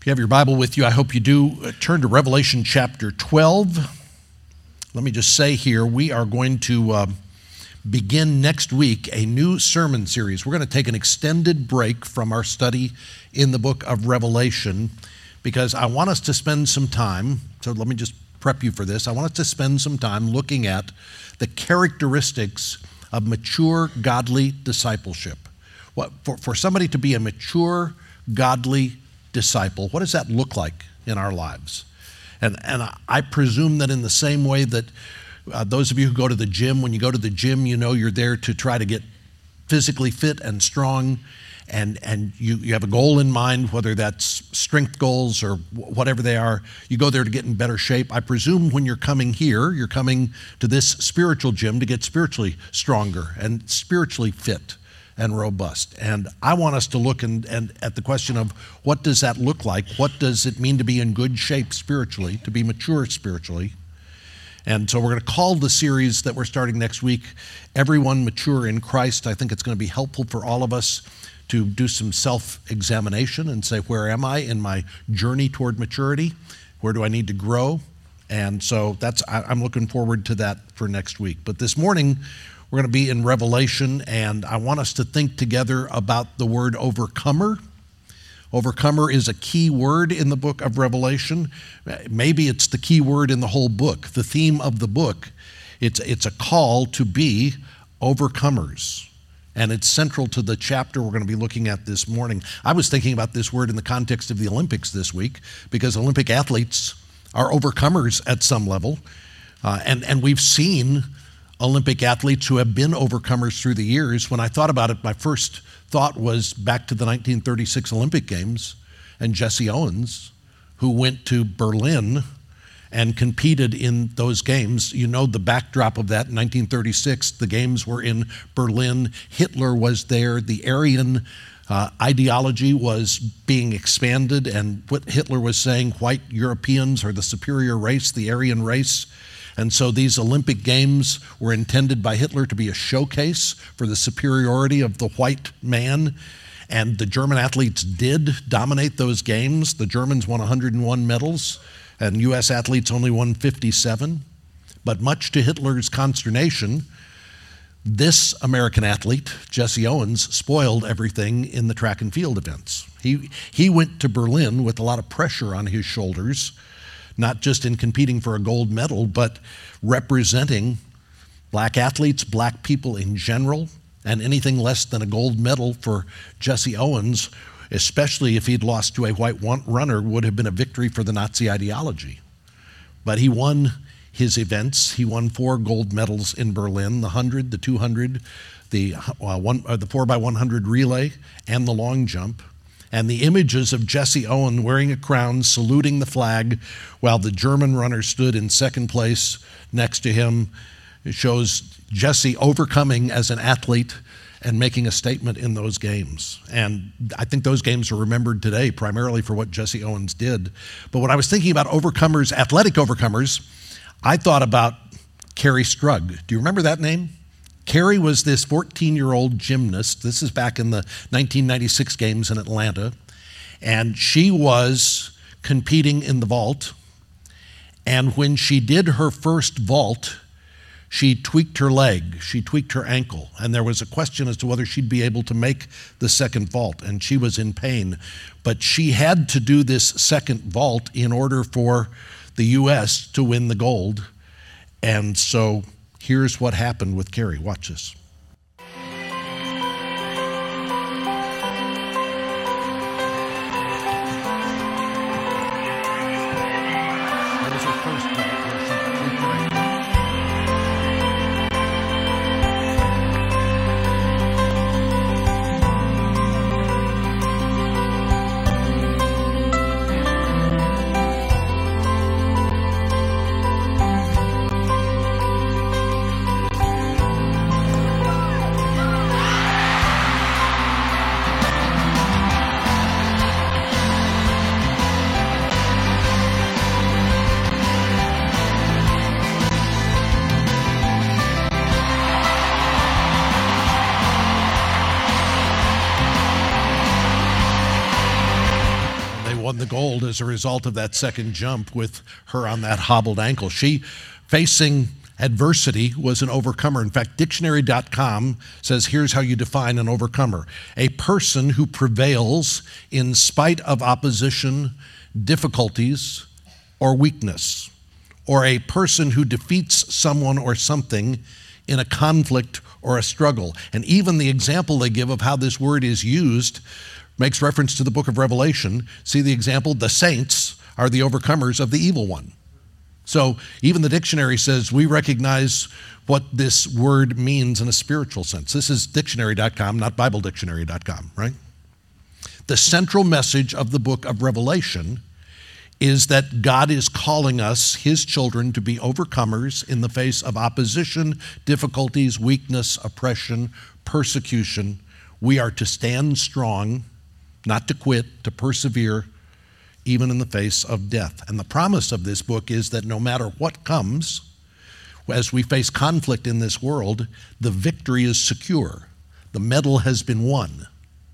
If you have your Bible with you, I hope you do. Turn to Revelation chapter 12. Let me just say here, we are going to begin next week a new sermon series. We're going to take an extended break from our study in the book of Revelation because I want us to spend some time, so let me just prep you for this. I want us to spend some time looking at the characteristics of mature, godly discipleship. For somebody to be a mature, godly disciple, what does that look like in our lives? And I presume that in the same way that those of you who go to the gym, when you go to the gym, you know you're there to try to get physically fit and strong, and you have a goal in mind, whether that's strength goals or whatever they are. You go there to get in better shape. I presume when you're coming here, you're coming to this spiritual gym to get spiritually stronger and spiritually fit and robust. And I want us to look and at the question of what does that look like? What does it mean to be in good shape spiritually, to be mature spiritually? And so we're going to call the series that we're starting next week, Everyone Mature in Christ. I think it's going to be helpful for all of us to do some self-examination and say, where am I in my journey toward maturity? Where do I need to grow? And so I'm looking forward to that for next week. But this morning, we're going to be in Revelation, and I want us to think together about the word overcomer. Overcomer is a key word in the book of Revelation. Maybe it's the key word in the whole book. The theme of the book, it's a call to be overcomers. And it's central to the chapter we're going to be looking at this morning. I was thinking about this word in the context of the Olympics this week, because Olympic athletes are overcomers at some level. And we've seen Olympic athletes who have been overcomers through the years. When I thought about it, my first thought was back to the 1936 Olympic Games and Jesse Owens, who went to Berlin and competed in those games. You know the backdrop of that. In 1936, the games were in Berlin. Hitler was there. The Aryan ideology was being expanded, and what Hitler was saying, white Europeans are the superior race, the Aryan race. And so these Olympic Games were intended by Hitler to be a showcase for the superiority of the white man. And the German athletes did dominate those games. The Germans won 101 medals, and U.S. athletes only won 57. But much to Hitler's consternation, this American athlete, Jesse Owens, spoiled everything in the track and field events. He went to Berlin with a lot of pressure on his shoulders, not just in competing for a gold medal, but representing black athletes, black people in general, and anything less than a gold medal for Jesse Owens, especially if he'd lost to a white runner, would have been a victory for the Nazi ideology. But he won his events. He won 4 gold medals in Berlin, the 100, the 200, the 4x100 relay, and the long jump. And the images of Jesse Owens wearing a crown, saluting the flag, while the German runner stood in second place next to him, it shows Jesse overcoming as an athlete and making a statement in those games. And I think those games are remembered today primarily for what Jesse Owens did. But when I was thinking about overcomers, athletic overcomers, I thought about Kerri Strug. Do you remember that name? Kerri was this 14-year-old gymnast. This is back in the 1996 games in Atlanta. And she was competing in the vault. And when she did her first vault, she tweaked her leg, she tweaked her ankle. And there was a question as to whether she'd be able to make the second vault. And she was in pain. But she had to do this second vault in order for the U.S. to win the gold. And so here's what happened with Kerri. Watch this. That was her first vault where she tweaked her ankle. won the gold as a result of that second jump with her on that hobbled ankle. She, facing adversity, was an overcomer. In fact, dictionary.com says here's how you define an overcomer: a person who prevails in spite of opposition, difficulties, or weakness, or a person who defeats someone or something in a conflict or a struggle. And even the example they give of how this word is used makes reference to the book of Revelation. See the example? The saints are the overcomers of the evil one. So even the dictionary says we recognize what this word means in a spiritual sense. This is dictionary.com, not BibleDictionary.com, right? The central message of the book of Revelation is that God is calling us, his children, to be overcomers in the face of opposition, difficulties, weakness, oppression, persecution. We are to stand strong, not to quit, to persevere, even in the face of death. And the promise of this book is that no matter what comes, as we face conflict in this world, the victory is secure. The medal has been won.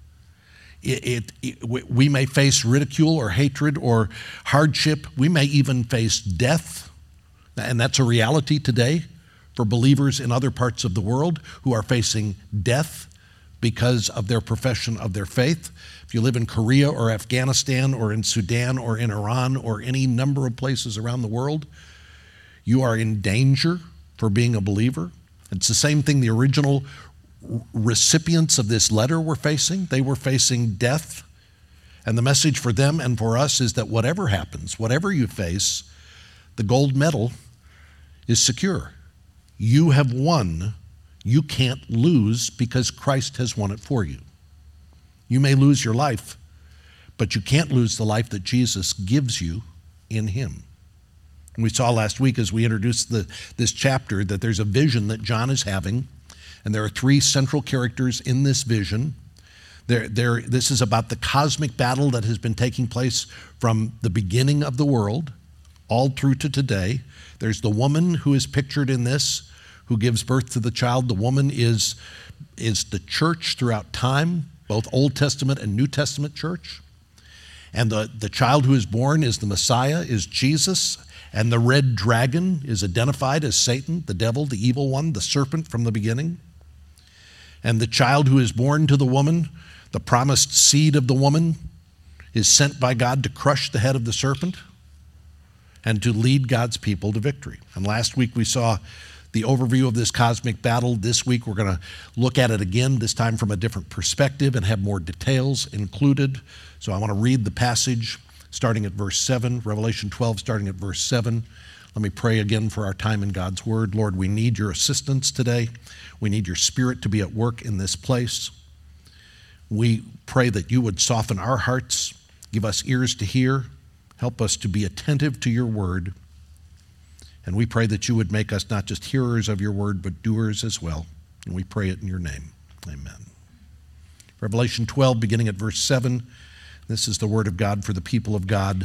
We may face ridicule or hatred or hardship. We may even face death. And that's a reality today for believers in other parts of the world who are facing death because of their profession of their faith. If you live in Korea or Afghanistan or in Sudan or in Iran or any number of places around the world, you are in danger for being a believer. It's the same thing the original recipients of this letter were facing. They were facing death. And the message for them and for us is that whatever happens, whatever you face, the gold medal is secure. You have won. You can't lose because Christ has won it for you. You may lose your life, but you can't lose the life that Jesus gives you in him. And we saw last week as we introduced this chapter that there's a vision that John is having, and there are three central characters in this vision. This is about the cosmic battle that has been taking place from the beginning of the world all through to today. There's the woman who is pictured in this, who gives birth to the child. The woman is the church throughout time, both Old Testament and New Testament church. And the child who is born is the Messiah, is Jesus. And the red dragon is identified as Satan, the devil, the evil one, the serpent from the beginning. And the child who is born to the woman, the promised seed of the woman, is sent by God to crush the head of the serpent and to lead God's people to victory. And last week we saw the overview of this cosmic battle. This week we're going to look at it again, this time from a different perspective and have more details included. So I want to read the passage starting at verse 7, Revelation 12 starting at verse 7. Let me pray again for our time in God's Word. Lord, we need your assistance today. We need your Spirit to be at work in this place. We pray that you would soften our hearts, give us ears to hear, help us to be attentive to your word. And we pray that you would make us not just hearers of your word, but doers as well. And we pray it in your name. Amen. Revelation 12, beginning at verse 7. This is the word of God for the people of God.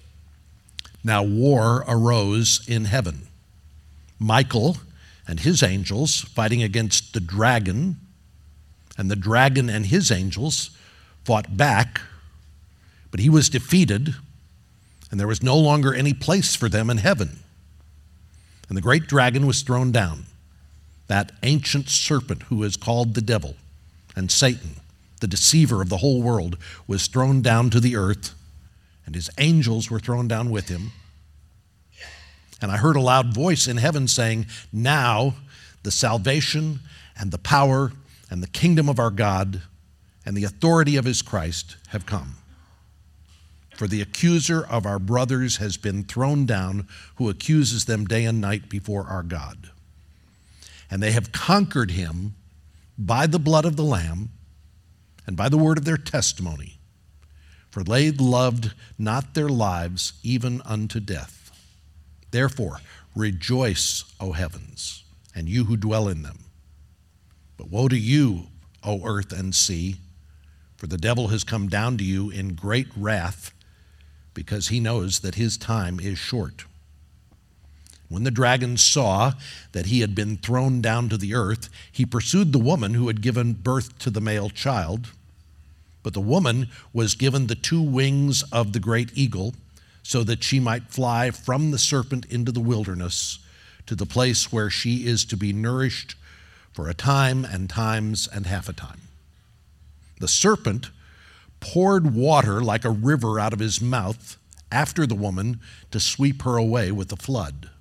Now war arose in heaven. Michael and his angels fighting against the dragon, and the dragon and his angels fought back, but he was defeated, and there was no longer any place for them in heaven. And the great dragon was thrown down, that ancient serpent who is called the devil and Satan, the deceiver of the whole world, was thrown down to the earth, and his angels were thrown down with him. And I heard a loud voice in heaven saying, now the salvation and the power and the kingdom of our God and the authority of his Christ have come. For the accuser of our brothers has been thrown down, who accuses them day and night before our God. And they have conquered him by the blood of the Lamb and by the word of their testimony. For they loved not their lives even unto death. Therefore, rejoice, O heavens, and you who dwell in them. But woe to you, O earth and sea, for the devil has come down to you in great wrath, because he knows that his time is short. When the dragon saw that he had been thrown down to the earth, he pursued the woman who had given birth to the male child. But the woman was given the 2 wings of the great eagle so that she might fly from the serpent into the wilderness to the place where she is to be nourished for a time and times and half a time. The serpent poured water like a river out of his mouth after the woman to sweep her away with the flood.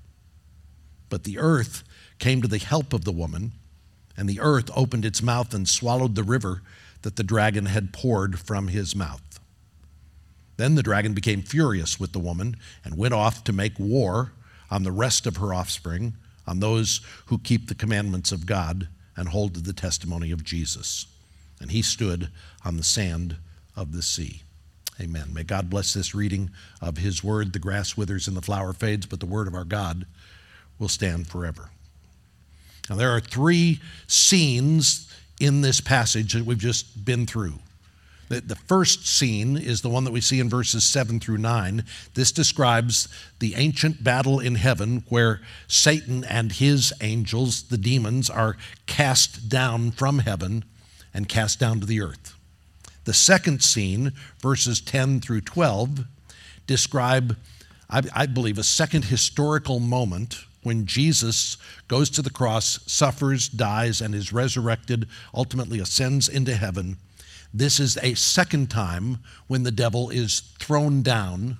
But the earth came to the help of the woman, and the earth opened its mouth and swallowed the river that the dragon had poured from his mouth. Then the dragon became furious with the woman and went off to make war on the rest of her offspring, on those who keep the commandments of God and hold to the testimony of Jesus. And he stood on the sand of the sea. Amen. May God bless this reading of his word. The grass withers and the flower fades, but the word of our God will stand forever. Now, there are 3 scenes in this passage that we've just been through. The first scene is the one that we see in verses 7 through 9. This describes the ancient battle in heaven where Satan and his angels, the demons, are cast down from heaven and cast down to the earth. The second scene, verses 10 through 12, describe, I believe, a second historical moment when Jesus goes to the cross, suffers, dies, and is resurrected, ultimately ascends into heaven. This is a second time when the devil is thrown down,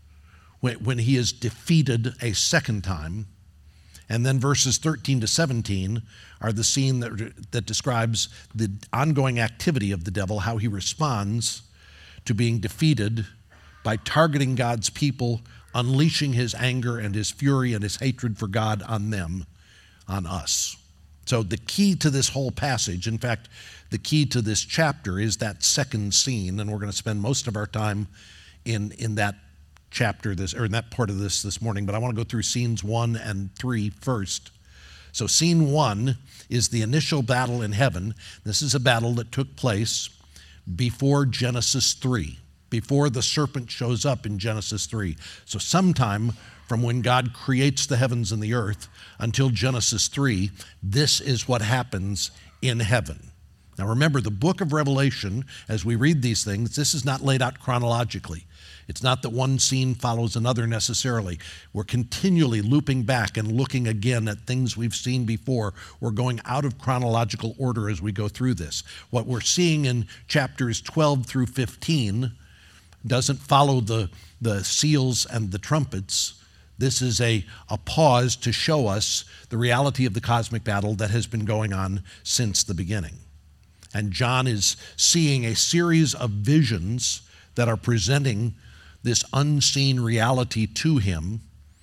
when he is defeated a second time. And then verses 13 to 17 are the scene that describes the ongoing activity of the devil, how he responds to being defeated by targeting God's people, unleashing his anger and his fury and his hatred for God on them, on us. So the key to this whole passage, in fact, the key to this chapter is that second scene, and we're going to spend most of our time in that chapter, in that part of this morning, but I want to go through scenes 1 and 3 first. So scene 1 is the initial battle in heaven. This is a battle that took place before Genesis 3, before the serpent shows up in Genesis 3. So sometime from when God creates the heavens and the earth until Genesis 3, this is what happens in heaven. Now remember, the book of Revelation, as we read these things, this is not laid out chronologically. It's not that one scene follows another necessarily. We're continually looping back and looking again at things we've seen before. We're going out of chronological order as we go through this. What we're seeing in chapters 12 through 15 doesn't follow the seals and the trumpets. This is a pause to show us the reality of the cosmic battle that has been going on since the beginning. And John is seeing a series of visions that are presenting this unseen reality to him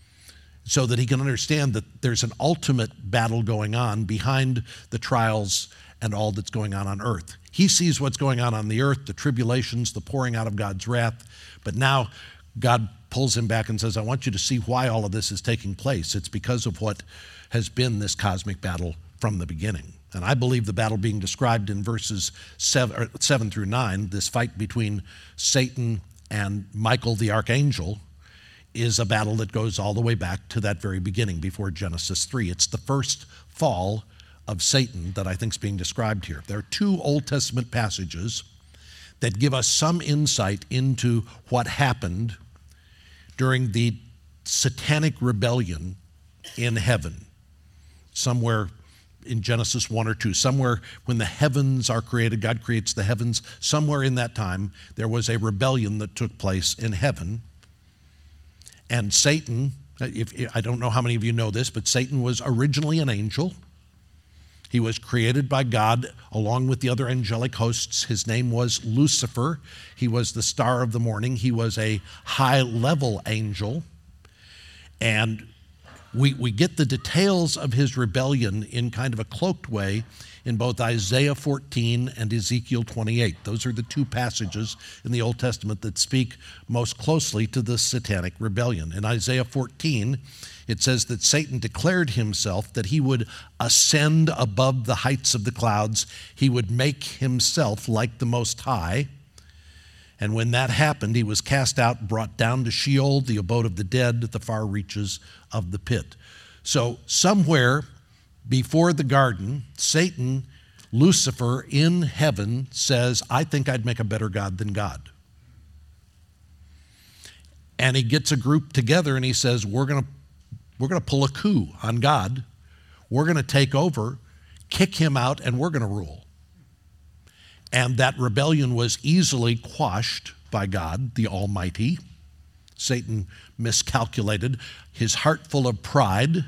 so that he can understand that there's an ultimate battle going on behind the trials and all that's going on earth. He sees what's going on the earth, the tribulations, the pouring out of God's wrath, but now God pulls him back and says, I want you to see why all of this is taking place. It's because of what has been this cosmic battle from the beginning. And I believe the battle being described in verses 7 through 9, this fight between Satan and Michael the archangel, is a battle that goes all the way back to that very beginning before Genesis 3. It's the first fall of Satan that I think is being described here. There are 2 Old Testament passages that give us some insight into what happened during the satanic rebellion in heaven, somewhere in Genesis 1 or 2, somewhere when the heavens are created, God creates the heavens, somewhere in that time there was a rebellion that took place in heaven. And Satan, I don't know how many of you know this, but Satan was originally an angel. He was created by God along with the other angelic hosts. His name was Lucifer. He was the star of the morning. He was a high-level angel. And we get the details of his rebellion in kind of a cloaked way in both Isaiah 14 and Ezekiel 28. Those are the 2 passages in the Old Testament that speak most closely to the satanic rebellion. In Isaiah 14, it says that Satan declared himself that he would ascend above the heights of the clouds. He would make himself like the Most High. And when that happened, he was cast out, brought down to Sheol, the abode of the dead, the far reaches of the pit. So somewhere before the garden, Satan Lucifer in heaven says, I think I'd make a better God than God. And he gets a group together and he says, we're going to pull a coup on God. We're going to take over, kick him out, and we're going to rule. And that rebellion was easily quashed by God, the Almighty. Satan miscalculated. His heart full of pride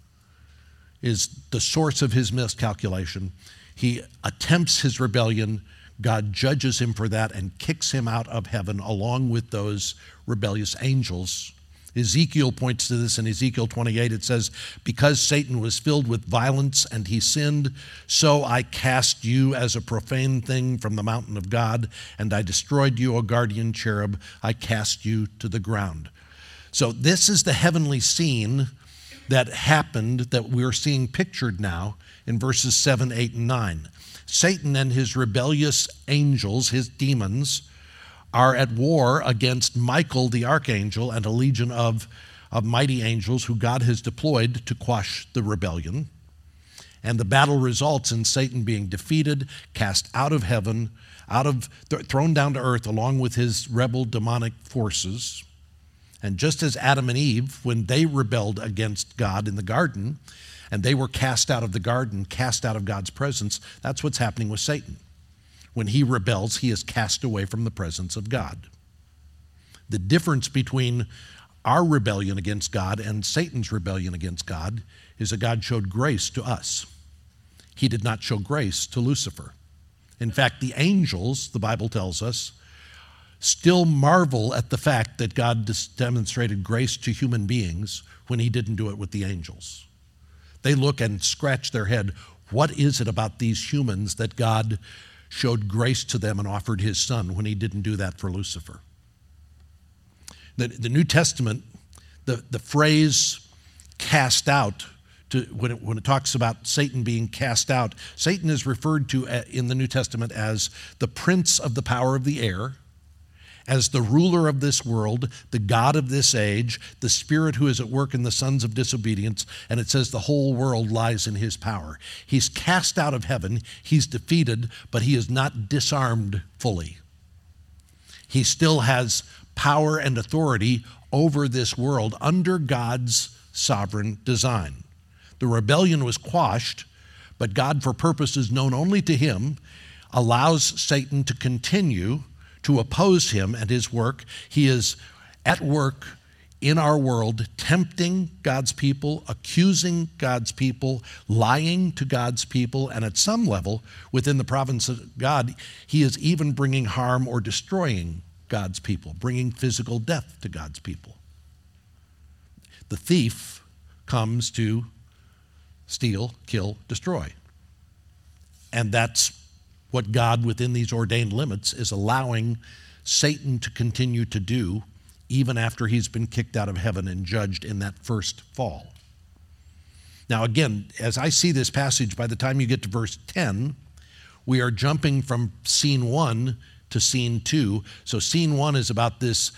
is the source of his miscalculation. He attempts his rebellion. God judges him for that and kicks him out of heaven along with those rebellious angels. Ezekiel points to this in Ezekiel 28. It says, because Satan was filled with violence and he sinned, so I cast you as a profane thing from the mountain of God, and I destroyed you, O guardian cherub. I cast you to the ground. So this is the heavenly scene that happened that we're seeing pictured now in verses 7, 8, and 9. Satan and his rebellious angels, his demons, are at war against Michael the archangel and a legion of mighty angels who God has deployed to quash the rebellion. And the battle results in Satan being defeated, cast out of heaven, thrown down to earth along with his rebel demonic forces. And just as Adam and Eve, when they rebelled against God in the garden, and they were cast out of the garden, cast out of God's presence, that's what's happening with Satan. When he rebels, he is cast away from the presence of God. The difference between our rebellion against God and Satan's rebellion against God is that God showed grace to us. He did not show grace to Lucifer. In fact, the angels, the Bible tells us, still marvel at the fact that God demonstrated grace to human beings when he didn't do it with the angels. They look and scratch their head, what is it about these humans that God showed grace to them and offered his son when he didn't do that for Lucifer? The New Testament, the phrase cast out, when it talks about Satan being cast out, Satan is referred to in the New Testament as the prince of the power of the air, as the ruler of this world, the God of this age, the spirit who is at work in the sons of disobedience, and it says the whole world lies in his power. He's cast out of heaven, he's defeated, but he is not disarmed fully. He still has power and authority over this world under God's sovereign design. The rebellion was quashed, but God, for purposes known only to him, allows Satan to continue to oppose him and his work. He is at work in our world, tempting God's people, accusing God's people, lying to God's people, and at some level, within the province of God, he is even bringing harm or destroying God's people, bringing physical death to God's people. The thief comes to steal, kill, destroy. And that's what God, within these ordained limits, is allowing Satan to continue to do even after he's been kicked out of heaven and judged in that first fall. Now again, as I see this passage, by the time you get to verse 10, we are jumping from scene 1 to scene 2. So scene 1 is about this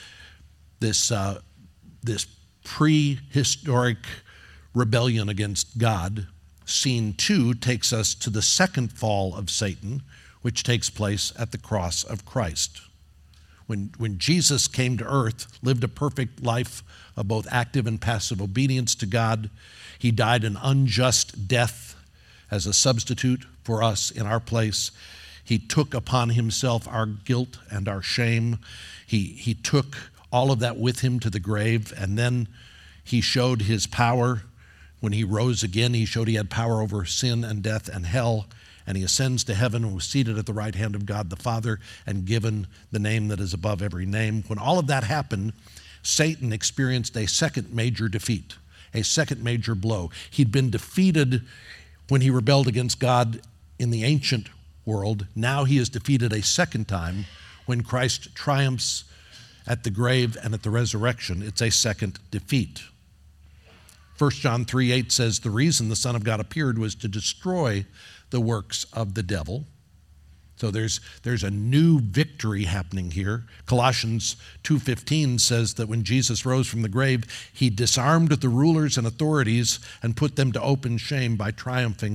prehistoric rebellion against God. Scene 2 takes us to the second fall of Satan, which takes place at the cross of Christ. When Jesus came to earth, lived a perfect life of both active and passive obedience to God, he died an unjust death as a substitute for us in our place. He took upon himself our guilt and our shame. He took all of that with him to the grave, and then he showed his power. When he rose again, he showed he had power over sin and death and hell, and he ascends to heaven and was seated at the right hand of God the Father and given the name that is above every name. When all of that happened, Satan experienced a second major defeat, a second major blow. He'd been defeated when he rebelled against God in the ancient world. Now he is defeated a second time when Christ triumphs at the grave and at the resurrection. It's a second defeat. 1 John 3:8 says, the reason the Son of God appeared was to destroy the works of the devil. So there's a new victory happening here. Colossians 2:15 says that when Jesus rose from the grave, he disarmed the rulers and authorities and put them to open shame by triumphing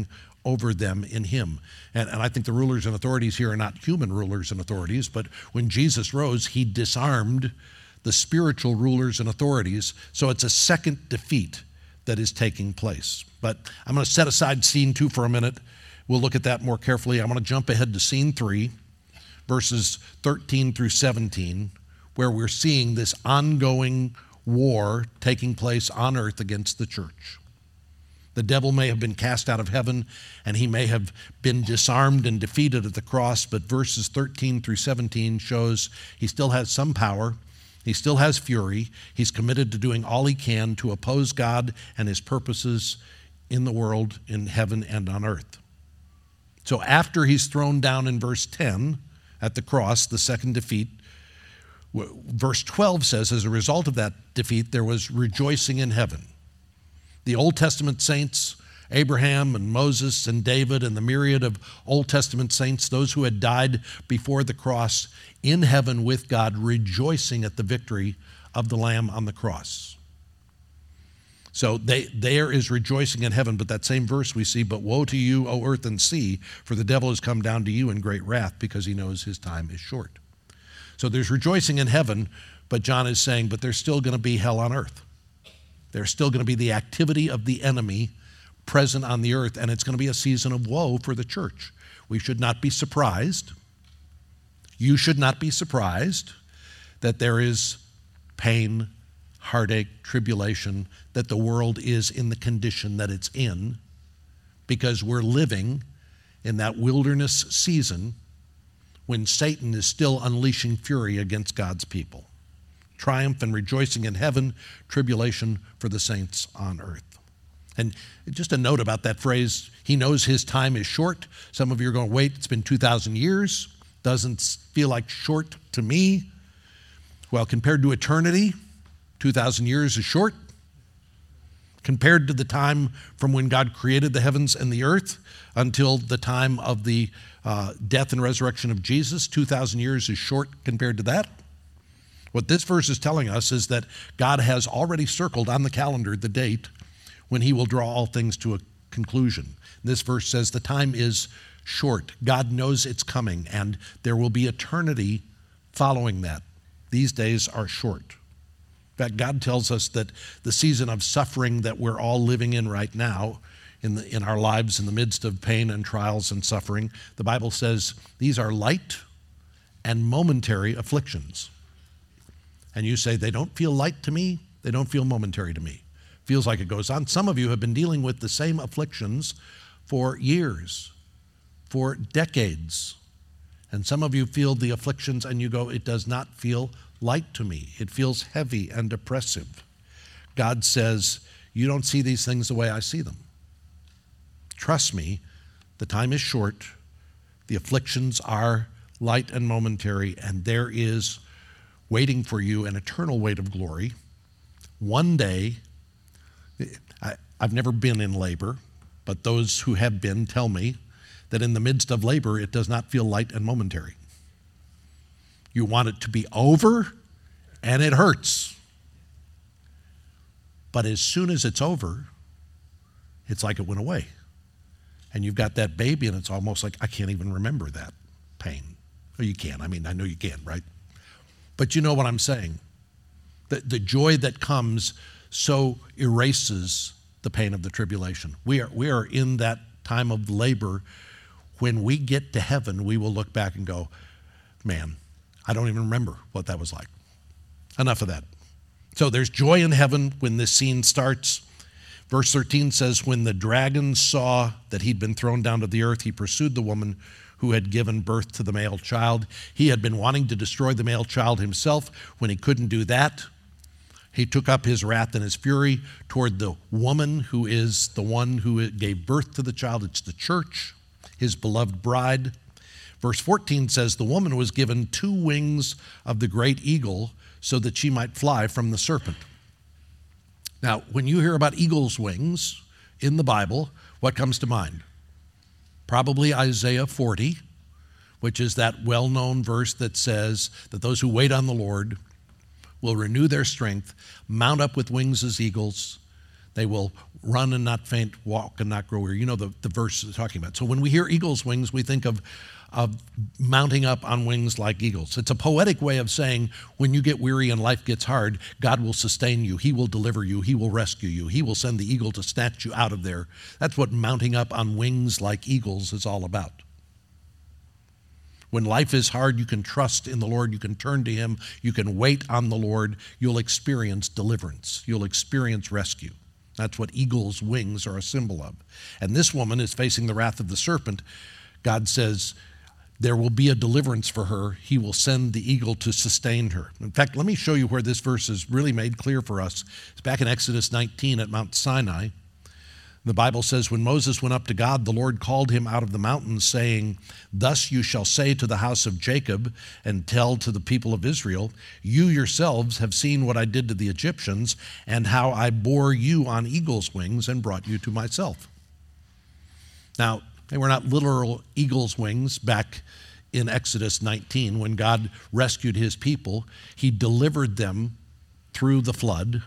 over them in him. And I think the rulers and authorities here are not human rulers and authorities, but when Jesus rose, he disarmed the spiritual rulers and authorities. So it's a second defeat that is taking place. But I'm going to set aside scene 2 for a minute. We'll look at that more carefully. I'm going to jump ahead to scene 3, verses 13 through 17, where we're seeing this ongoing war taking place on earth against the church. The devil may have been cast out of heaven, and he may have been disarmed and defeated at the cross, but verses 13 through 17 shows he still has some power. He still has fury. He's committed to doing all he can to oppose God and his purposes in the world, in heaven and on earth. So after he's thrown down in verse 10 at the cross, the second defeat, verse 12 says, as a result of that defeat, there was rejoicing in heaven. The Old Testament saints, Abraham and Moses and David and the myriad of Old Testament saints, those who had died before the cross, in heaven with God, rejoicing at the victory of the Lamb on the cross. So there is rejoicing in heaven, but that same verse we see, but woe to you, O earth and sea, for the devil has come down to you in great wrath because he knows his time is short. So there's rejoicing in heaven, but John is saying, but there's still going to be hell on earth. There's still going to be the activity of the enemy present on the earth, and it's going to be a season of woe for the church. We should not be surprised. You should not be surprised that there is pain, heartache, tribulation, that the world is in the condition that it's in, because we're living in that wilderness season when Satan is still unleashing fury against God's people. Triumph and rejoicing in heaven, tribulation for the saints on earth. And just a note about that phrase, he knows his time is short. Some of you are going, wait, it's been 2,000 years. Doesn't feel like short to me. Well, compared to eternity, 2,000 years is short. Compared to the time from when God created the heavens and the earth until the time of the death and resurrection of Jesus, 2,000 years is short compared to that. What this verse is telling us is that God has already circled on the calendar the date when he will draw all things to a conclusion. This verse says the time is short. God knows it's coming, and there will be eternity following that. These days are short. In fact, God tells us that the season of suffering that we're all living in right now, in our lives, in the midst of pain and trials and suffering, the Bible says these are light and momentary afflictions. And you say, they don't feel light to me, they don't feel momentary to me. Feels like it goes on. Some of you have been dealing with the same afflictions for years, for decades. And some of you feel the afflictions and you go, it does not feel light to me. It feels heavy and oppressive. God says, you don't see these things the way I see them. Trust me, the time is short. The afflictions are light and momentary, and there is waiting for you an eternal weight of glory. One day, I've never been in labor, but those who have been tell me that in the midst of labor, it does not feel light and momentary. You want it to be over, and it hurts. But as soon as it's over, it's like it went away. And you've got that baby, and it's almost like, I can't even remember that pain. Well, you can. I mean, I know you can, right? But you know what I'm saying. The joy that comes so erases the pain of the tribulation. We are in that time of labor. When we get to heaven, we will look back and go, man, I don't even remember what that was like. Enough of that. So there's joy in heaven when this scene starts. Verse 13 says, when the dragon saw that he'd been thrown down to the earth, he pursued the woman who had given birth to the male child. He had been wanting to destroy the male child himself. When he couldn't do that, he took up his wrath and his fury toward the woman who is the one who gave birth to the child. It's the church, his beloved bride. Verse 14 says, the woman was given 2 wings of the great eagle so that she might fly from the serpent. Now, when you hear about eagle's wings in the Bible, what comes to mind? Probably Isaiah 40, which is that well-known verse that says that those who wait on the Lord will renew their strength, mount up with wings as eagles. They will run and not faint, walk and not grow weary. You know the verse is talking about. So when we hear eagle's wings, we think of mounting up on wings like eagles. It's a poetic way of saying when you get weary and life gets hard, God will sustain you. He will deliver you. He will rescue you. He will send the eagle to snatch you out of there. That's what mounting up on wings like eagles is all about. When life is hard, you can trust in the Lord. You can turn to Him. You can wait on the Lord. You'll experience deliverance. You'll experience rescue. That's what eagle's wings are a symbol of. And this woman is facing the wrath of the serpent. God says there will be a deliverance for her. He will send the eagle to sustain her. In fact, let me show you where this verse is really made clear for us. It's back in Exodus 19 at Mount Sinai. The Bible says, when Moses went up to God, the Lord called him out of the mountain, saying, "Thus you shall say to the house of Jacob and tell to the people of Israel, you yourselves have seen what I did to the Egyptians and how I bore you on eagle's wings and brought you to myself." Now, they were not literal eagle's wings back in Exodus 19 when God rescued His people. He delivered them through the flood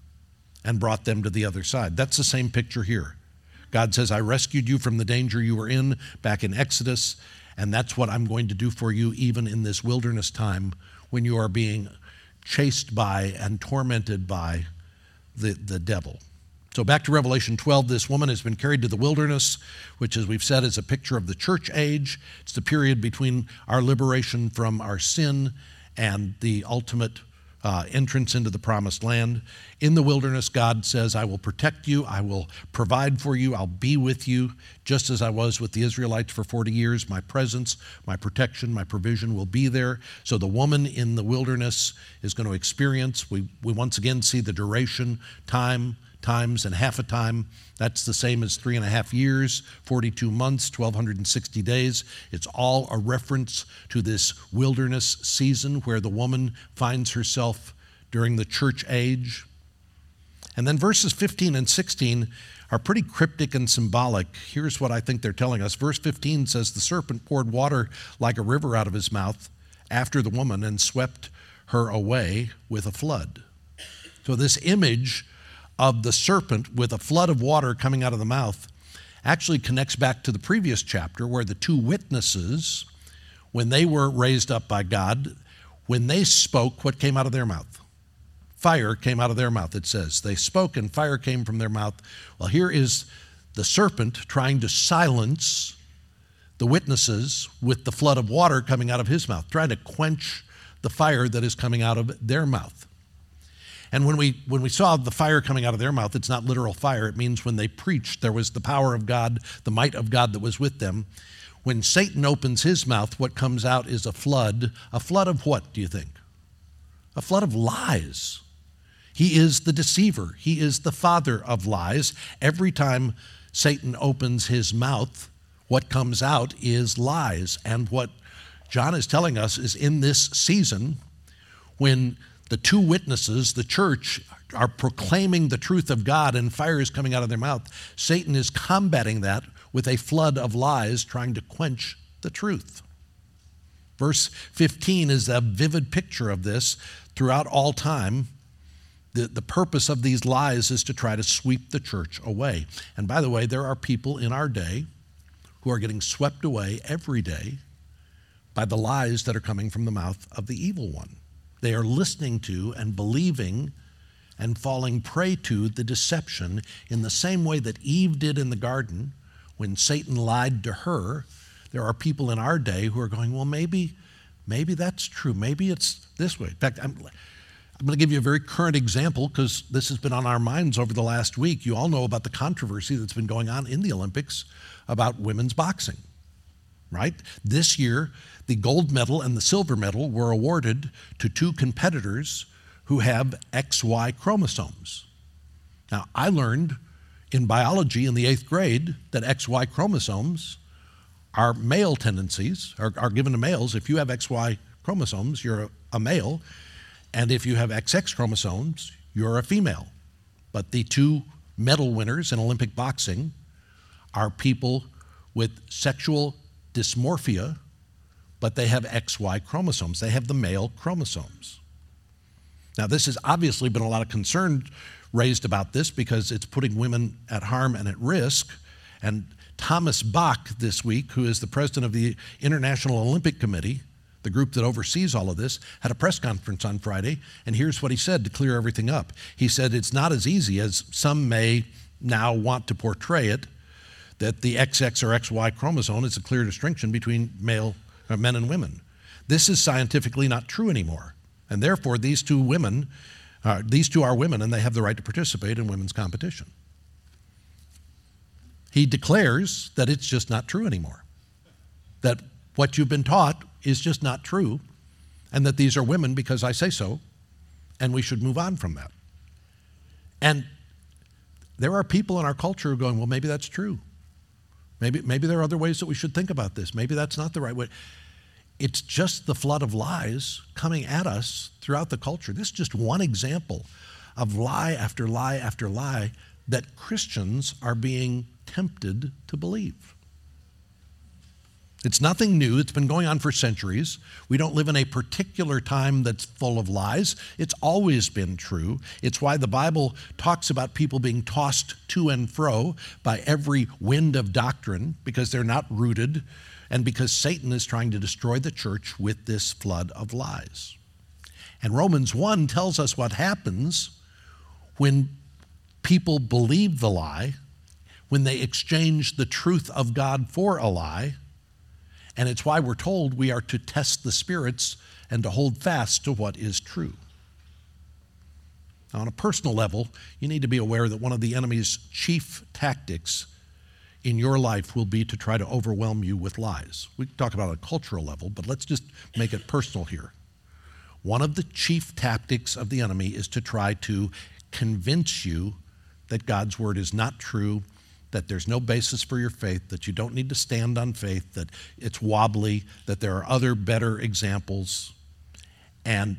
and brought them to the other side. That's the same picture here. God says, I rescued you from the danger you were in back in Exodus, and that's what I'm going to do for you even in this wilderness time when you are being chased by and tormented by the devil. So back to Revelation 12, this woman has been carried to the wilderness, which, as we've said, is a picture of the church age. It's the period between our liberation from our sin and the ultimate entrance into the promised land. In the wilderness, God says, I will protect you, I will provide for you, I'll be with you, just as I was with the Israelites for 40 years. My presence, my protection, my provision will be there. So the woman in the wilderness is going to experience, we once again see the duration, times and half a time. That's the same as 3.5 years, 42 months, 1,260 days. It's all a reference to this wilderness season where the woman finds herself during the church age. And then verses 15 and 16 are pretty cryptic and symbolic. Here's what I think they're telling us. Verse 15 says, the serpent poured water like a river out of his mouth after the woman and swept her away with a flood. So this image of the serpent with a flood of water coming out of the mouth actually connects back to the previous chapter where the two witnesses, when they were raised up by God, when they spoke, what came out of their mouth? Fire came out of their mouth, it says. They spoke and fire came from their mouth. Well, here is the serpent trying to silence the witnesses with the flood of water coming out of his mouth, trying to quench the fire that is coming out of their mouth. And when we saw the fire coming out of their mouth, it's not literal fire. It means when they preached, there was the power of God, the might of God that was with them. When Satan opens his mouth, what comes out is a flood. A flood of what, do you think? A flood of lies. He is the deceiver. He is the father of lies. Every time Satan opens his mouth, what comes out is lies. And what John is telling us is in this season, when the two witnesses, the church, are proclaiming the truth of God and fire is coming out of their mouth, Satan is combating that with a flood of lies, trying to quench the truth. Verse 15 is a vivid picture of this throughout all time. The purpose of these lies is to try to sweep the church away. And by the way, there are people in our day who are getting swept away every day by the lies that are coming from the mouth of the evil one. They are listening to and believing and falling prey to the deception in the same way that Eve did in the garden when Satan lied to her. There are people in our day who are going, well, maybe that's true. Maybe it's this way. In fact, I'm going to give you a very current example because this has been on our minds over the last week. You all know about the controversy that's been going on in the Olympics about women's boxing, right? This year, the gold medal and the silver medal were awarded to two competitors who have XY chromosomes. Now, I learned in biology in the 8th grade that XY chromosomes are male tendencies, are given to males. If you have XY chromosomes, you're a male, and if you have XX chromosomes, you're a female. But the two medal winners in Olympic boxing are people with sexual dysmorphia, but they have XY chromosomes. They have the male chromosomes. Now, this has obviously been a lot of concern raised about this because it's putting women at harm and at risk. And Thomas Bach this week, who is the president of the International Olympic Committee, the group that oversees all of this, had a press conference on Friday, and here's what he said to clear everything up. He said it's not as easy as some may now want to portray it, that the XX or XY chromosome is a clear distinction between men and women. This is scientifically not true anymore, and therefore these two are women, and they have the right to participate in women's competition. He declares that it's just not true anymore, that what you've been taught is just not true, and that these are women because I say so, and we should move on from that. And there are people in our culture who are going, well, maybe that's true. Maybe there are other ways that we should think about this. Maybe that's not the right way. It's just the flood of lies coming at us throughout the culture. This is just one example of lie after lie after lie that Christians are being tempted to believe. It's nothing new. It's been going on for centuries. We don't live in a particular time that's full of lies. It's always been true. It's why the Bible talks about people being tossed to and fro by every wind of doctrine, because they're not rooted, and because Satan is trying to destroy the church with this flood of lies. And Romans 1 tells us what happens when people believe the lie, when they exchange the truth of God for a lie. And it's why we're told we are to test the spirits and to hold fast to what is true. Now, on a personal level, you need to be aware that one of the enemy's chief tactics in your life will be to try to overwhelm you with lies. We can talk about it at a cultural level, but let's just make it personal here. One of the chief tactics of the enemy is to try to convince you that God's word is not true, that there's no basis for your faith, that you don't need to stand on faith, that it's wobbly, that there are other better examples. And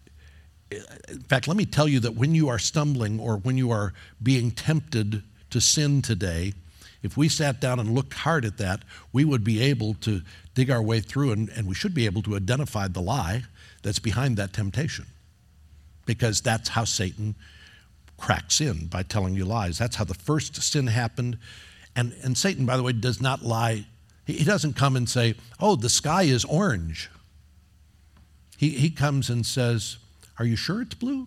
in fact, let me tell you that when you are stumbling or when you are being tempted to sin today, if we sat down and looked hard at that, we would be able to dig our way through, and we should be able to identify the lie that's behind that temptation, because that's how Satan cracks in, by telling you lies. That's how the first sin happened. And Satan, by the way, does not lie. He doesn't come and say, oh, the sky is orange. He comes and says, are you sure it's blue?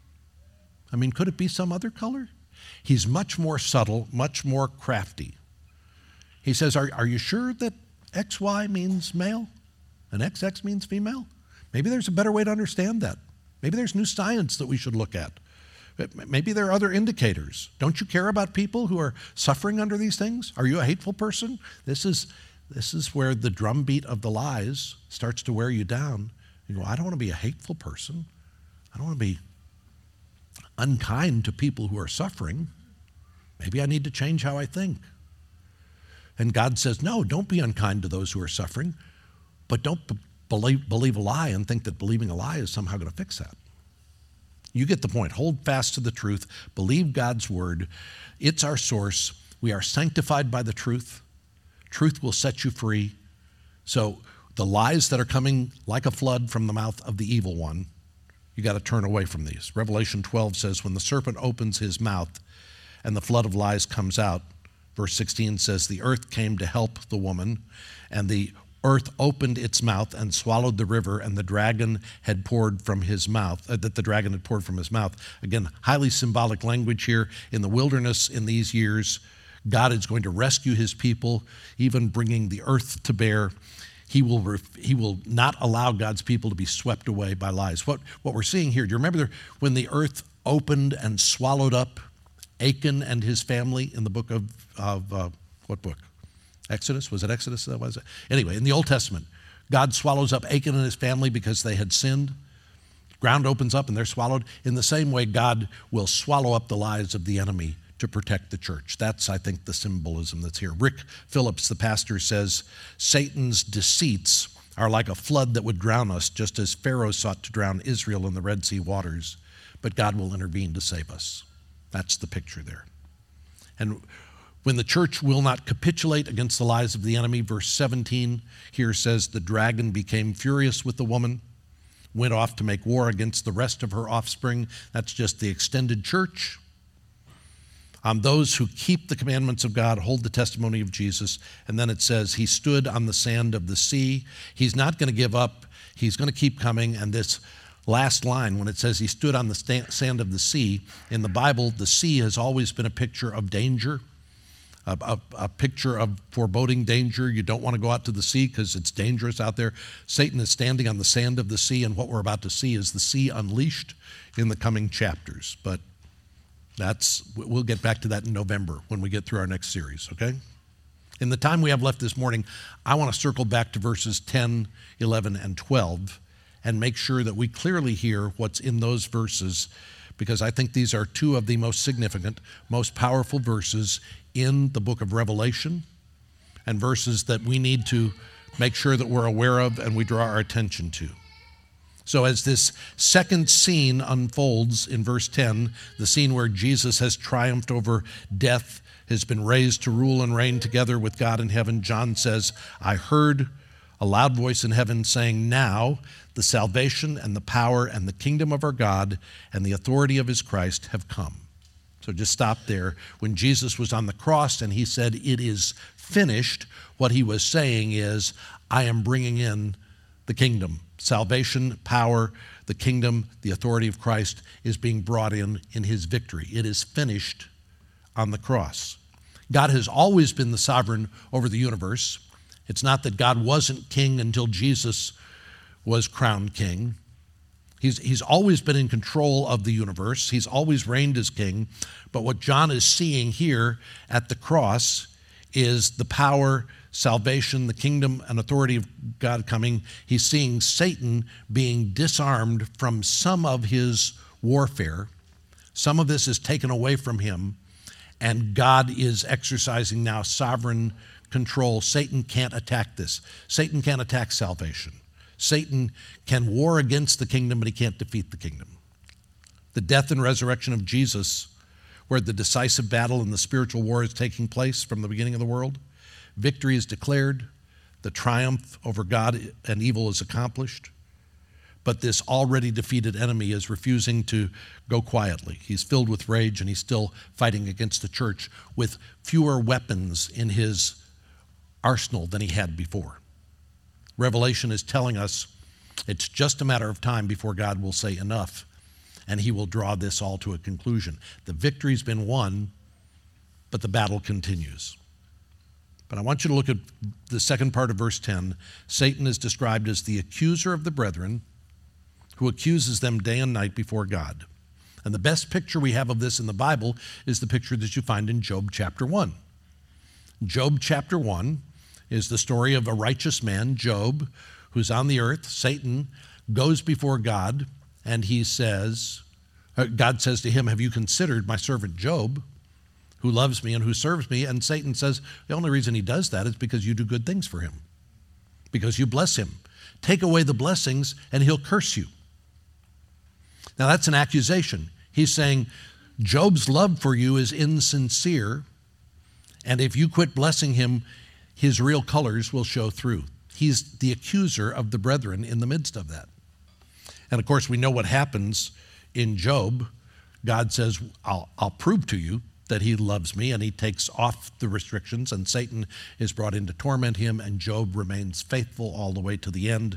I mean, could it be some other color? He's much more subtle, much more crafty. He says, are you sure that XY means male and XX means female? Maybe there's a better way to understand that. Maybe there's new science that we should look at. Maybe there are other indicators. Don't you care about people who are suffering under these things? Are you a hateful person? This is where the drumbeat of the lies starts to wear you down. You go, I don't want to be a hateful person. I don't want to be unkind to people who are suffering. Maybe I need to change how I think. And God says, no, don't be unkind to those who are suffering, but don't believe a lie and think that believing a lie is somehow going to fix that. You get the point. Hold fast to the truth. Believe God's word. It's our source. We are sanctified by the truth. Truth will set you free. So the lies that are coming like a flood from the mouth of the evil one, you got to turn away from these. Revelation 12 says, when the serpent opens his mouth and the flood of lies comes out, verse 16 says, the earth came to help the woman, and the earth opened its mouth and swallowed the river, and the dragon had poured from his mouth, Again, highly symbolic language here. In the wilderness in these years, God is going to rescue his people, even bringing the earth to bear. He will not allow God's people to be swept away by lies. What we're seeing here, do you remember when the earth opened and swallowed up Achan and his family in the book of what book? Exodus? Was it Exodus? Anyway, in the Old Testament, God swallows up Achan and his family because they had sinned. Ground opens up and they're swallowed. In the same way, God will swallow up the lies of the enemy to protect the church. That's, I think, the symbolism that's here. Rick Phillips, the pastor, says, Satan's deceits are like a flood that would drown us, just as Pharaoh sought to drown Israel in the Red Sea waters, but God will intervene to save us. That's the picture there. And when the church will not capitulate against the lies of the enemy, verse 17 here says, the dragon became furious with the woman. went off to make war against the rest of her offspring. That's just the extended church. On those who keep the commandments of God, hold the testimony of Jesus. And then it says, he stood on the sand of the sea. He's not going to give up. He's going to keep coming. And this last line, when it says he stood on the sand of the sea, in the Bible, the sea has always been a picture of danger, a picture of foreboding danger. You don't want to go out to the sea because it's dangerous out there. Satan is standing on the sand of the sea, and what we're about to see is the sea unleashed in the coming chapters. But we'll get back to that in November when we get through our next series, okay? In the time we have left this morning, I want to circle back to verses 10, 11, and 12 and make sure that we clearly hear what's in those verses, because I think these are two of the most significant, most powerful verses in the book of Revelation, and verses that we need to make sure that we're aware of and we draw our attention to. So as this second scene unfolds in verse 10, the scene where Jesus has triumphed over death, has been raised to rule and reign together with God in heaven, John says, I heard a loud voice in heaven saying, now the salvation and the power and the kingdom of our God and the authority of his Christ have come. So just stop there. When Jesus was on the cross and he said, it is finished, what he was saying is, I am bringing in the kingdom. Salvation, power, the kingdom, the authority of Christ is being brought in his victory. It is finished on the cross. God has always been the sovereign over the universe. It's not that God wasn't king until Jesus was crowned king. He's always been in control of the universe. He's always reigned as king. But what John is seeing here at the cross is the power, salvation, the kingdom and authority of God coming. He's seeing Satan being disarmed from some of his warfare. Some of this is taken away from him, and God is exercising now sovereign control. Satan can't attack this. Satan can't attack salvation. Satan can war against the kingdom, but he can't defeat the kingdom. The death and resurrection of Jesus, where the decisive battle and the spiritual war is taking place from the beginning of the world, victory is declared, the triumph over God and evil is accomplished, but this already defeated enemy is refusing to go quietly. He's filled with rage, and he's still fighting against the church with fewer weapons in his arsenal than he had before. Revelation is telling us it's just a matter of time before God will say enough, and he will draw this all to a conclusion. The victory's been won, but the battle continues. But I want you to look at the second part of verse 10. Satan is described as the accuser of the brethren, who accuses them day and night before God. And the best picture we have of this in the Bible is the picture that you find in Job chapter 1. Job chapter 1 is the story of a righteous man, Job, who's on the earth. Satan goes before God, and he says, God says to him, have you considered my servant Job, who loves me and who serves me? And Satan says, the only reason he does that is because you do good things for him, because you bless him. Take away the blessings, and he'll curse you. Now that's an accusation. He's saying, Job's love for you is insincere, and if you quit blessing him, his real colors will show through. He's the accuser of the brethren in the midst of that. And of course, we know what happens in Job. God says, I'll prove to you that he loves me, and he takes off the restrictions, and Satan is brought in to torment him, and Job remains faithful all the way to the end.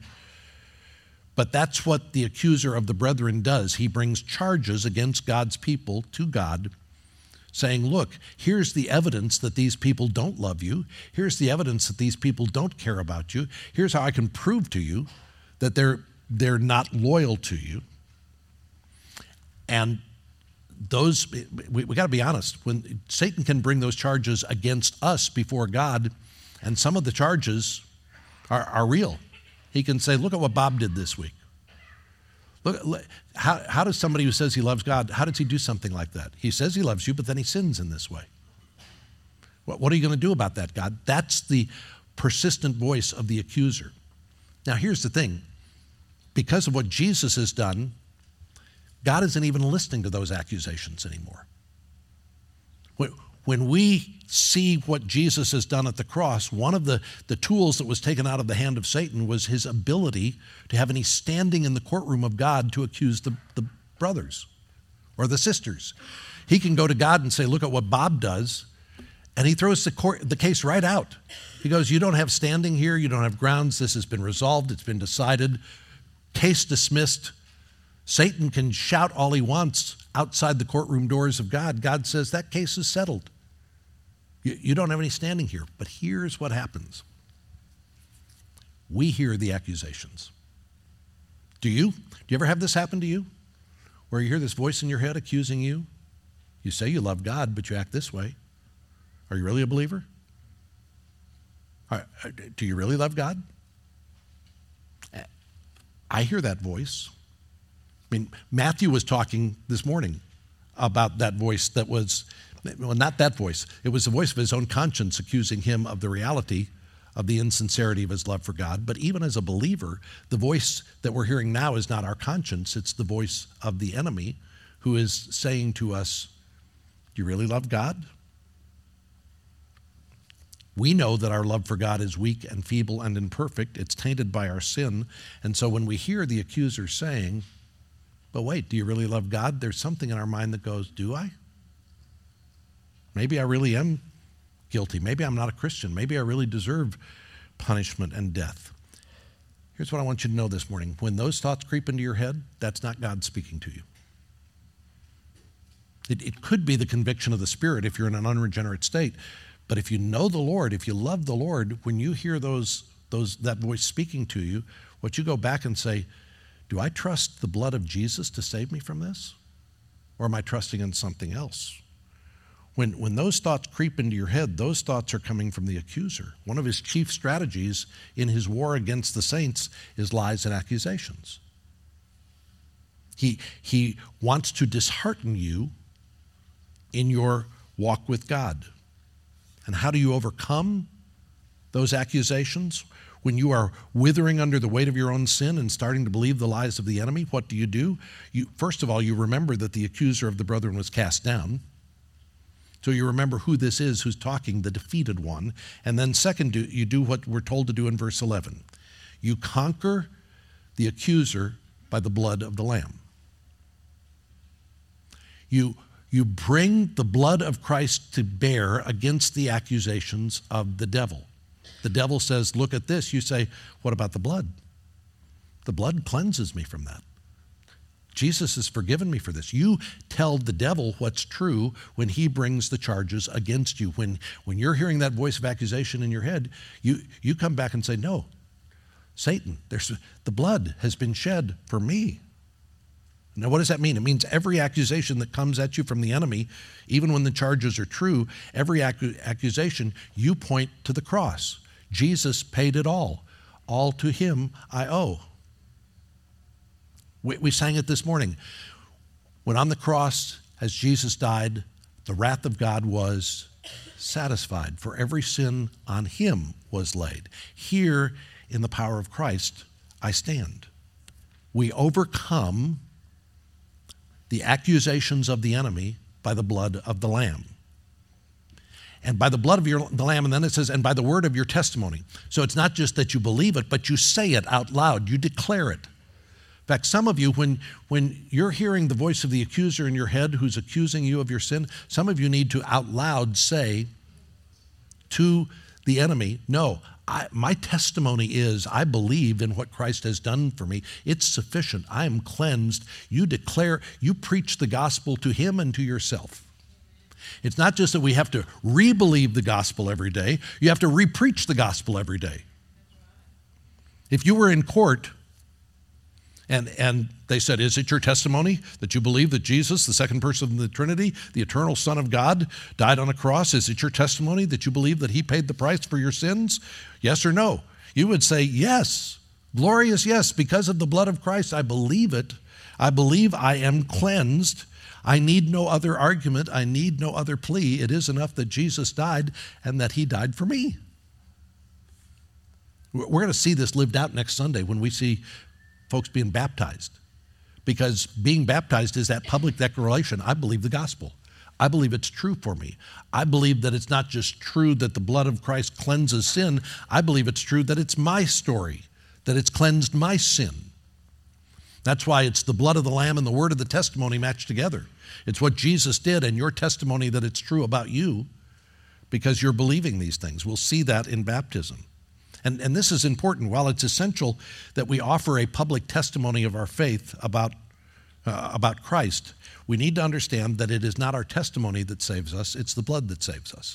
But that's what the accuser of the brethren does. He brings charges against God's people to God, saying, look, here's the evidence that these people don't love you. Here's the evidence that these people don't care about you. Here's how I can prove to you that they're not loyal to you. And those, we got to be honest, when Satan can bring those charges against us before God, and some of the charges are real. He can say, look at what Bob did this week. Look, how does somebody who says he loves God, how does he do something like that? He says he loves you, but then he sins in this way. What are you going to do about that, God? That's the persistent voice of the accuser. Now, here's the thing. Because of what Jesus has done, God isn't even listening to those accusations anymore. when we see what Jesus has done at the cross, one of the tools that was taken out of the hand of Satan was his ability to have any standing in the courtroom of God to accuse the brothers or the sisters. He can go to God and say, look at what Bob does, and he throws the case right out. He goes, you don't have standing here, you don't have grounds, this has been resolved, it's been decided, case dismissed. Satan can shout all he wants outside the courtroom doors of God. God says that case is settled. You don't have any standing here. But here's what happens. We hear the accusations. Do you? Do you ever have this happen to you? Where you hear this voice in your head accusing you? You say you love God, but you act this way. Are you really a believer? Do you really love God? I hear that voice. I mean, Matthew was talking this morning about that voice that was, well, not that voice. It was the voice of his own conscience accusing him of the reality of the insincerity of his love for God. But even as a believer, the voice that we're hearing now is not our conscience. It's the voice of the enemy who is saying to us, do you really love God? We know that our love for God is weak and feeble and imperfect. It's tainted by our sin. And so when we hear the accuser saying, but wait, do you really love God? There's something in our mind that goes, do I? Maybe I really am guilty. Maybe I'm not a Christian. Maybe I really deserve punishment and death. Here's what I want you to know this morning. When those thoughts creep into your head, that's not God speaking to you. It could be the conviction of the Spirit if you're in an unregenerate state. But if you know the Lord, if you love the Lord, when you hear that voice speaking to you, what you go back and say, do I trust the blood of Jesus to save me from this? Or am I trusting in something else? When those thoughts creep into your head, those thoughts are coming from the accuser. One of his chief strategies in his war against the saints is lies and accusations. He wants to dishearten you in your walk with God. And how do you overcome those accusations? When you are withering under the weight of your own sin and starting to believe the lies of the enemy, what do? First of all, you remember that the accuser of the brethren was cast down. So you remember who this is who's talking, the defeated one. And then second, you do what we're told to do in verse 11. You conquer the accuser by the blood of the Lamb. You bring the blood of Christ to bear against the accusations of the devil. The devil says, look at this. You say, what about the blood? The blood cleanses me from that. Jesus has forgiven me for this. You tell the devil what's true when he brings the charges against you. When you're hearing that voice of accusation in your head, you come back and say, no, Satan, the blood has been shed for me. Now, what does that mean? It means every accusation that comes at you from the enemy, even when the charges are true, every accusation, you point to the cross. Jesus paid it all. All to him I owe. We sang it this morning. When on the cross, as Jesus died, the wrath of God was satisfied, for every sin on him was laid. Here, in the power of Christ, I stand. We overcome the accusations of the enemy by the blood of the Lamb. And by the blood of the Lamb, and then it says, and by the word of your testimony. So it's not just that you believe it, but you say it out loud. You declare it. In fact, some of you, when you're hearing the voice of the accuser in your head who's accusing you of your sin, some of you need to out loud say to the enemy, no, my testimony is I believe in what Christ has done for me. It's sufficient. I am cleansed. You declare, you preach the gospel to him and to yourself. It's not just that we have to re-believe the gospel every day. You have to re-preach the gospel every day. If you were in court and they said, is it your testimony that you believe that Jesus, the second person of the Trinity, the eternal Son of God, died on a cross? Is it your testimony that you believe that he paid the price for your sins? Yes or no? You would say, yes, glorious yes, because of the blood of Christ, I believe it. I believe I am cleansed. I need no other argument. I need no other plea. It is enough that Jesus died and that he died for me. We're going to see this lived out next Sunday when we see folks being baptized. Because being baptized is that public declaration, I believe the gospel. I believe it's true for me. I believe that it's not just true that the blood of Christ cleanses sin. I believe it's true that it's my story, that it's cleansed my sin. That's why it's the blood of the Lamb and the word of the testimony matched together. It's what Jesus did and your testimony that it's true about you because you're believing these things. We'll see that in baptism. And this is important. While it's essential that we offer a public testimony of our faith about Christ, we need to understand that it is not our testimony that saves us, it's the blood that saves us.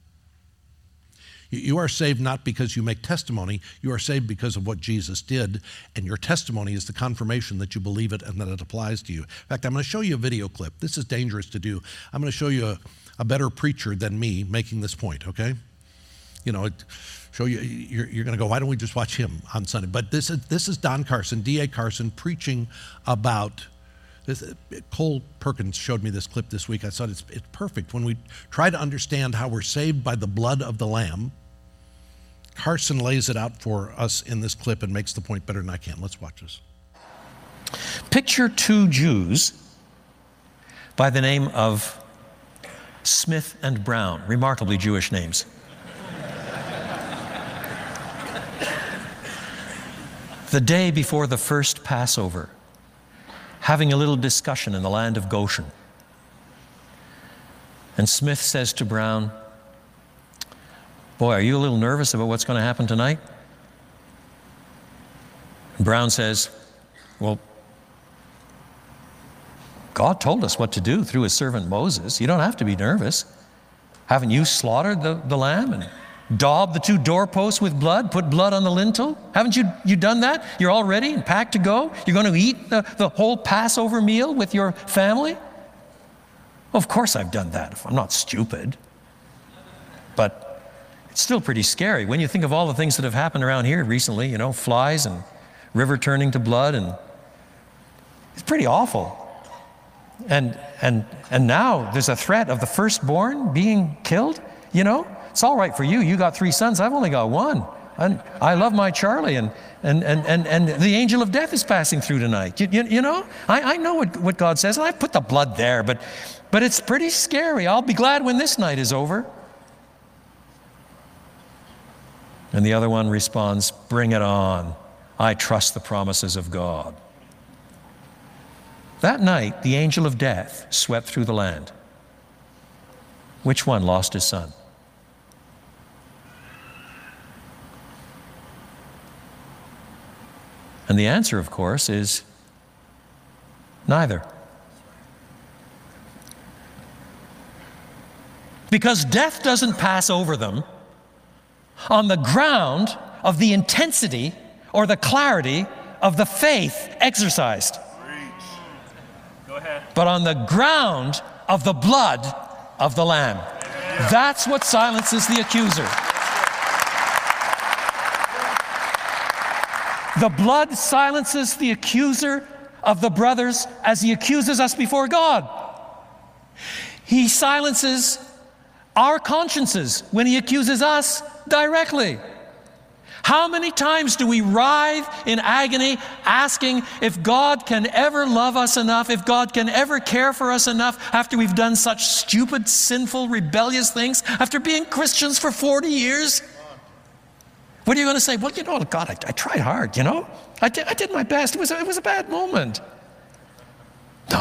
You are saved not because you make testimony, you are saved because of what Jesus did, and your testimony is the confirmation that you believe it and that it applies to you. In fact, I'm going to show you a video clip. This is dangerous to do. I'm going to show you a better preacher than me making this point, okay? You know, you're going to go, why don't we just watch him on Sunday? But this is Don Carson, D.A. Carson, preaching about this. Cole Perkins showed me this clip this week. I thought it's perfect. When we try to understand how we're saved by the blood of the Lamb, Carson lays it out for us in this clip and makes the point better than I can. Let's watch this. Picture two Jews by the name of Smith and Brown, remarkably Jewish names. The day before the first Passover, having a little discussion in the land of Goshen. And Smith says to Brown, "Boy, are you a little nervous about what's going to happen tonight?" And Brown says, "Well, God told us what to do through his servant Moses. You don't have to be nervous. Haven't you slaughtered the lamb and daubed the two doorposts with blood, put blood on the lintel? Haven't you done that? You're all ready and packed to go? You're going to eat the whole Passover meal with your family?" Well, of course I've done that. I'm not stupid. But it's still pretty scary when you think of all the things that have happened around here recently, you know, flies and river turning to blood, and it's pretty awful. And now there's a threat of the firstborn being killed, you know? It's all right for you. You got 3 sons. I've only got 1. And I love my Charlie, and the angel of death is passing through tonight. You know? I know what God says, and I put the blood there, but it's pretty scary. I'll be glad when this night is over. And the other one responds, "Bring it on. I trust the promises of God." That night, the angel of death swept through the land. Which one lost his son? And the answer, of course, is neither. Because death doesn't pass over them on the ground of the intensity or the clarity of the faith exercised, but on the ground of the blood of the Lamb. That's what silences the accuser. The blood silences the accuser of the brothers as he accuses us before God. He silences our consciences when he accuses us directly. How many times do we writhe in agony asking if God can ever love us enough, if God can ever care for us enough after we've done such stupid, sinful, rebellious things, after being Christians for 40 years? What are you going to say? Well, you know, God, I tried hard, you know. I did my best. It was a bad moment. No.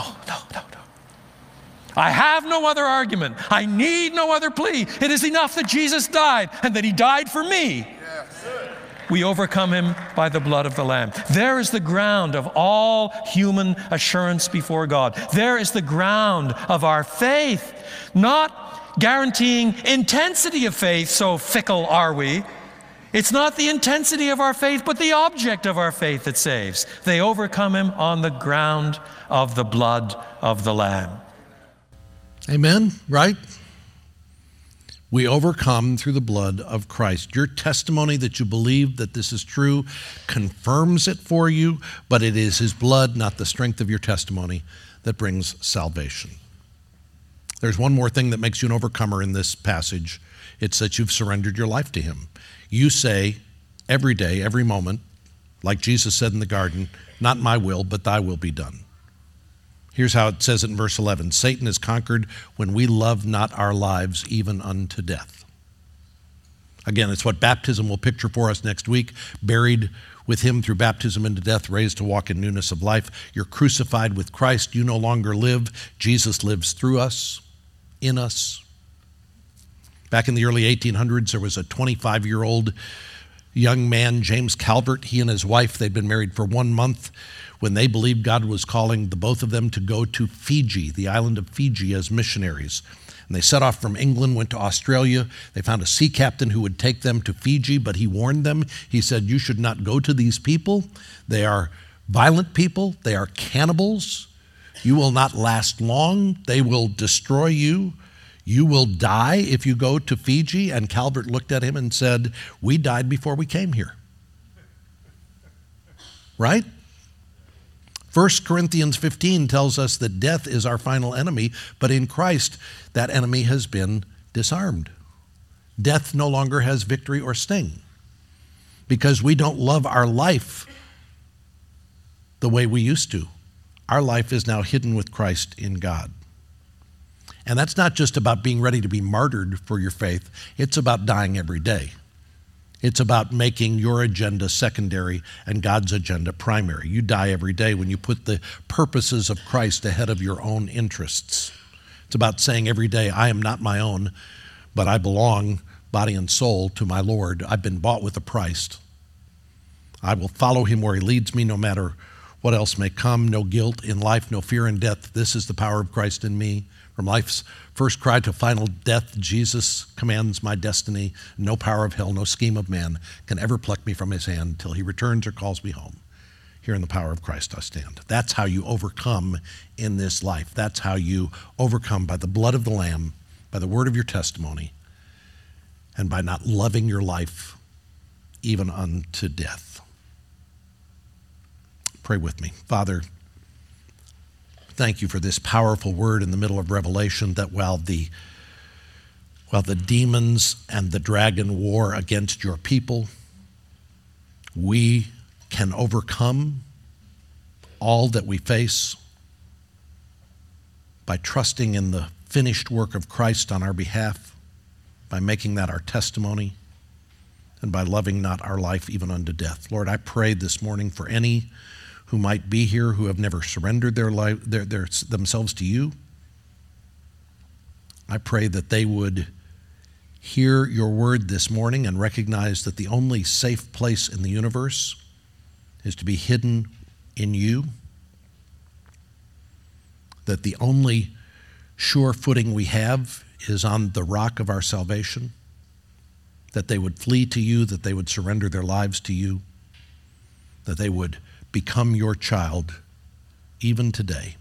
I have no other argument. I need no other plea. It is enough that Jesus died and that he died for me. We overcome him by the blood of the Lamb. There is the ground of all human assurance before God. There is the ground of our faith, not guaranteeing intensity of faith, so fickle are we. It's not the intensity of our faith, but the object of our faith that saves. They overcome him on the ground of the blood of the Lamb. Amen, right? We overcome through the blood of Christ. Your testimony that you believe that this is true confirms it for you, but it is his blood, not the strength of your testimony, that brings salvation. There's one more thing that makes you an overcomer in this passage. It's that you've surrendered your life to him. You say every day, every moment, like Jesus said in the garden, "Not my will, but thy will be done." Here's how it says it in verse 11. Satan is conquered when we love not our lives even unto death. Again, it's what baptism will picture for us next week. Buried with him through baptism into death, raised to walk in newness of life. You're crucified with Christ. You no longer live. Jesus lives through us, in us. Back in the early 1800s, there was a 25-year-old young man, James Calvert. He and his wife, they'd been married for 1 month when they believed God was calling the both of them to go to Fiji, the island of Fiji, as missionaries. And they set off from England, went to Australia. They found a sea captain who would take them to Fiji, but he warned them. He said, you should not go to these people. They are violent people. They are cannibals. You will not last long. They will destroy you. You will die if you go to Fiji. And Calvert looked at him and said, we died before we came here. Right? 1 Corinthians 15 tells us that death is our final enemy, but in Christ, that enemy has been disarmed. Death no longer has victory or sting because we don't love our life the way we used to. Our life is now hidden with Christ in God. And that's not just about being ready to be martyred for your faith. It's about dying every day. It's about making your agenda secondary and God's agenda primary. You die every day when you put the purposes of Christ ahead of your own interests. It's about saying every day, I am not my own, but I belong, body and soul, to my Lord. I've been bought with a price. I will follow him where he leads me, no matter what else may come. No guilt in life, no fear in death. This is the power of Christ in me. From life's first cry to final death, Jesus commands my destiny. No power of hell, no scheme of man can ever pluck me from his hand till he returns or calls me home. Here in the power of Christ I stand. That's how you overcome in this life. That's how you overcome, by the blood of the Lamb, by the word of your testimony, and by not loving your life even unto death. Pray with me. Father, thank you for this powerful word in the middle of Revelation, that while the demons and the dragon war against your people, we can overcome all that we face by trusting in the finished work of Christ on our behalf, by making that our testimony, and by loving not our life even unto death. Lord, I pray this morning for any who might be here who have never surrendered their life, themselves to you. I pray that they would hear your word this morning and recognize that the only safe place in the universe is to be hidden in you, that the only sure footing we have is on the rock of our salvation, that they would flee to you, that they would surrender their lives to you, that they would become your child even today.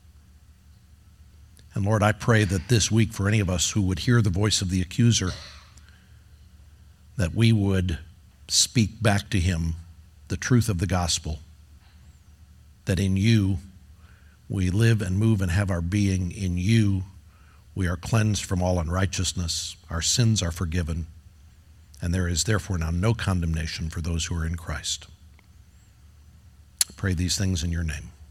And Lord, I pray that this week, for any of us who would hear the voice of the accuser, that we would speak back to him the truth of the gospel, that in you we live and move and have our being. In you we are cleansed from all unrighteousness, our sins are forgiven, and there is therefore now no condemnation for those who are in Christ. I pray these things in your name.